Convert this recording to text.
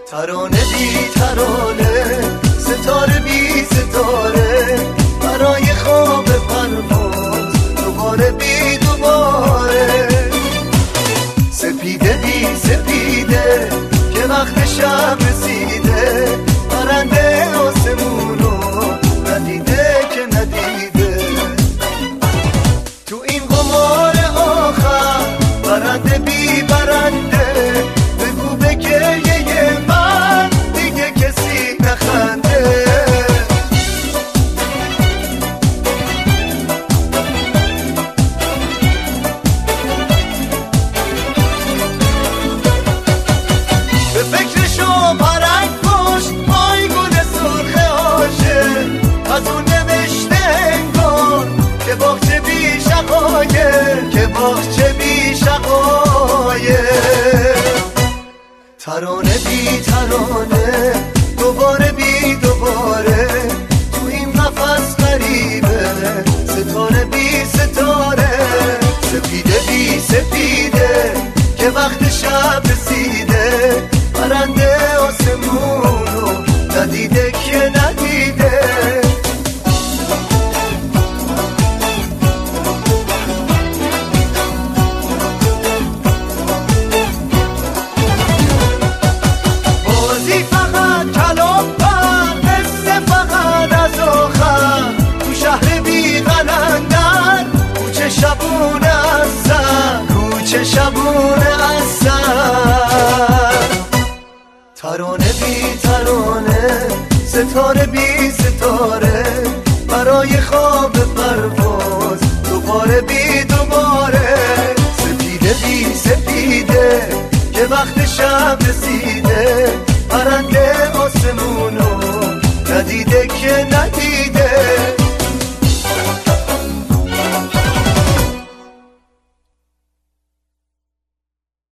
ترانه بی ترانه، ستاره بی ستاره، برای خواب پرواز دوباره بی دوباره. سپیده بی سپیده که وقت شب رسیده، پرنده آسمونو ندیده که ندیده. تو این قمار آخر برنده بی برنده، بگو به گریه من دیگه کسی نخنده. به فکرشو پرنگ پشت پای گل سرخ عاشق، از اون نوشته انگار که باغچه بی شقایق، که باغچه بی شقایق. ترانه بی ترانه، دوباره بی دوباره، تو این نفس غریبه، ستاره بی ستاره. سپیده بی سپیده که وقت شب رسیده، پرنده آسمونو ندیده که ندیده. بازی فقط کلام بر قصه فقط از آخر، تو شهر بی قلندر کوچه شبونه از سر، کوچه شبونه از سر. ترانه بی ترانه، ستاره بی ستاره، برای خواب پرواز دوباره بی دوباره. سپیده بی سپیده که وقت شب رسید،